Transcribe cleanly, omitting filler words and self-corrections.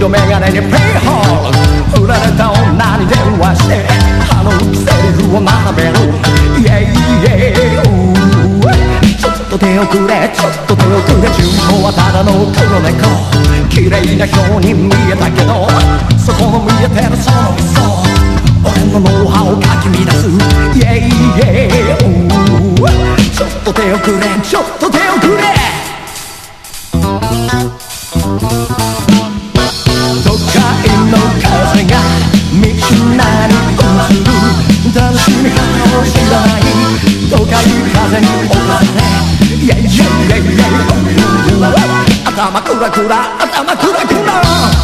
色眼鏡にプレイホール振られた女に電話してあのセリフを学べる Yeah yeah ちょっと手をくれちょっと手をくれ純子はただの黒猫綺麗な人に見えたけどそこの見えてるその嘘俺のノウハウをかき乱す Yeah yeah ちょっと手をくれちょっと手をくれ都会の風が道なり移る楽しみ方を知らない都会風に侵され Yeah yeah yeah yeah 頭クラクラ頭クラクラ